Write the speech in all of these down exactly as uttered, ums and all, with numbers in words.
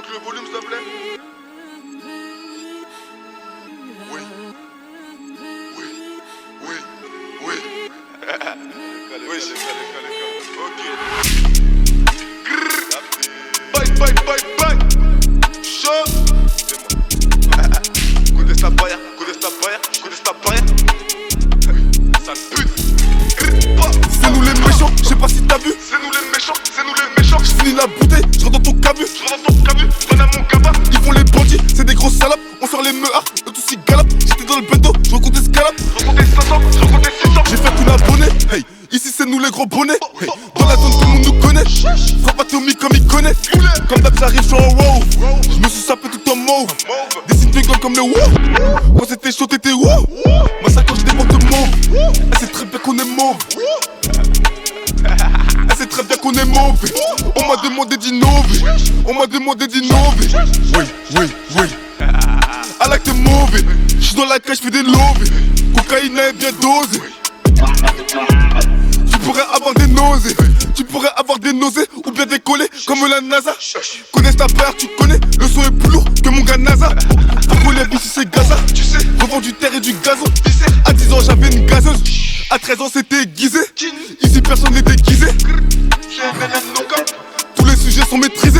le volume, s'il te plaît. Oui. Oui. Oui. Oui. Oui, c'est ça, les gars, les gars. Ok. Bye, bye, bye, bye. Chaud. Connais ta barrière, connais ta barrière, connais ta barrière. Sale pute. C'est nous les méchants, je sais pas si t'as vu. C'est nous les méchants, c'est nous les méchants. J'finis la bouteille, je rentre dans ton cabu. Je rentre dans ton cabu, donne à mon gabat. Ils font les bandits, c'est des grosses salopes. On sort les meuhards, eux tous ils galopent. J'étais dans le bendo, je recompte escalope. Je recomptais cinq cents, je recomptais six cents. J'ai fait qu'une abonnée, hey. Ici c'est nous les gros bonnets, hey. Dans la zone tout le monde nous connaît. Frappe à Tommy comme il connaît. Comme d'hab j'arrive, j'suis en wow. Je me suis sapé tout en mauve. Dessine tes gants comme le wouh. Quand c'était chaud t'étais wouh. Moi ça quand je déporte mauve. Elle sait très bien qu'on est mauve. Elle sait très bien qu'on est mauvais. On m'a demandé d'innover. On m'a demandé d'innover. Oui, oui, oui. À l'acte mauvais. J'suis dans la cage, j'fais des lovés. Cocaïne est bien dosée. Tu pourrais avoir des nausées. Tu pourrais avoir des nausées ou bien décoller comme la NASA. Connais ta paire, tu connais. Le son est plus lourd que mon gars NASA. Pourquoi les ici c'est Gaza. Tu sais, revends du terre et du gazon. À dix ans j'avais une gazeuse. À treize ans c'était aiguisé. Ici personne n'est déguisé. Tous les sujets sont maîtrisés.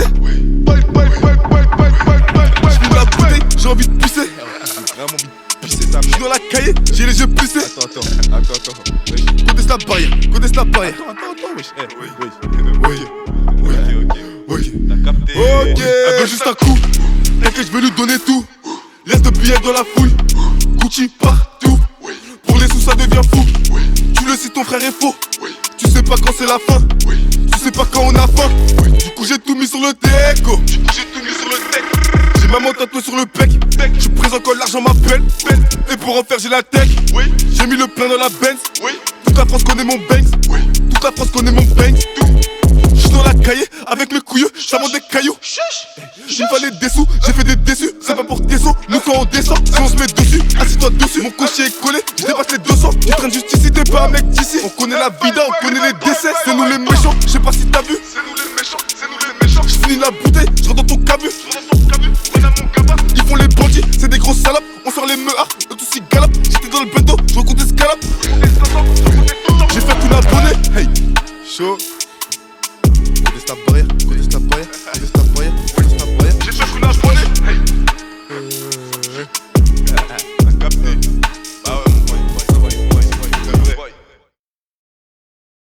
J'finis la bouteille, j'ai envie de pisser. J'ai vraiment envie de pisser ta mère. J'suis dans la cahier, j'ai les yeux plissés. Attends, attends, attends, attends. Wesh. Conteste la barrière, conteste la barrière. Attends, attends, attends, wesh. Eh, Oui. oui. Oui, Ok, ok. oui. T'as capté. Ok, elle veut juste un coup. T'inquiète, je vais lui donner tout. Laisse le billet dans la fouille. Gucci partout. Pour les sous, ça devient fou. Tu le sais, ton frère est faux. Tu sais pas quand c'est la fin. Tu sais pas quand on a faim. Du coup, j'ai tout mis sur le déco. Du coup, j'ai tout mis sur le deck. J'ai maman tatouée sur le pec. Je présente quand l'argent m'appelle. Et pour en faire, j'ai la tech. Oui, J'ai mis le plein dans la Benz. oui, Toute la France connaît mon Banks. oui. Toute la France connaît mon Banks. J'suis dans la cahier avec le couilleux, ça monte des cailloux. Il me fallait des sous, j'ai fait des déçus. C'est pas pour tes sons, nous quand on descend, si on se met dessus, assis-toi dessus. Mon cocher est collé, je dépasse les deux cents. Tu traînes juste ici, t'es pas un mec d'ici. On connaît la vida, on connaît les décès. C'est nous les méchants, je sais pas si t'as vu. C'est nous les méchants, c'est nous les méchants. J'finis la bouteille, je rentre dans ton cabu. Je rentre dans ton cabu, donne à mon gabat. Ils font les bandits, c'est des grosses salopes. On sort les meuhards, eux tous ils galopent. J'étais dans le bendo, je recompte escalope. Je recomptais cinq cents, je recomptais six cents. J'ai fait qu'une abonnée, hey. Chaud. Conteste ta barrière, conteste ta barrière, conteste ta barrière, conteste ta barrière. J'ai fait qu'une abonnée. Hey.